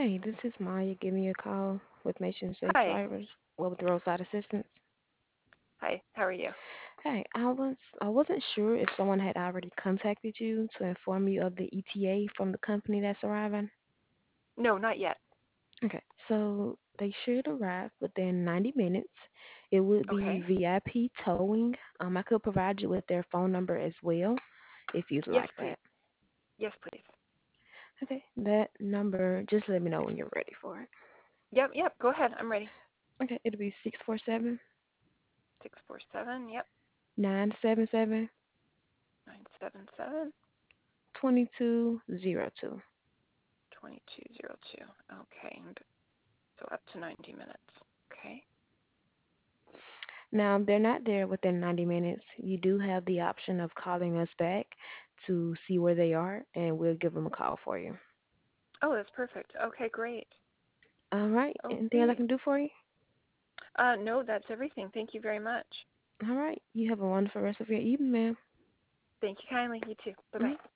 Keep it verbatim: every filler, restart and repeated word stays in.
Hey, this is Maya giving you a call with Nation Safe Hi. Drivers, well, with roadside assistance. Hi. How are you? Hey, I was I wasn't sure if someone had already contacted you to inform you of the E T A from the company that's arriving. No, not yet. Okay, so they should arrive within ninety minutes. It would be Okay. V I P towing. Um, I could provide you with their phone number as well if you'd Yes, like please. that. Yes, please. Okay, that number, just let me know when you're ready for it. Yep, yep. Go ahead. I'm ready. Okay, it'll be six four seven Six four seven. Yep. nine seven seven Nine seven seven two two zero two. twenty two zero two. Okay. And so up to ninety minutes. Okay. Now, if they're not there within ninety minutes, you do have the option of calling us back to see where they are, and we'll give them a call for you. Oh, that's perfect. Okay, great. All right. Anything else I Okay. can do for you? Uh, no, that's everything. Thank you very much. All right. You have a wonderful rest of your evening, ma'am. Thank you kindly. You too. Bye bye. Mhm.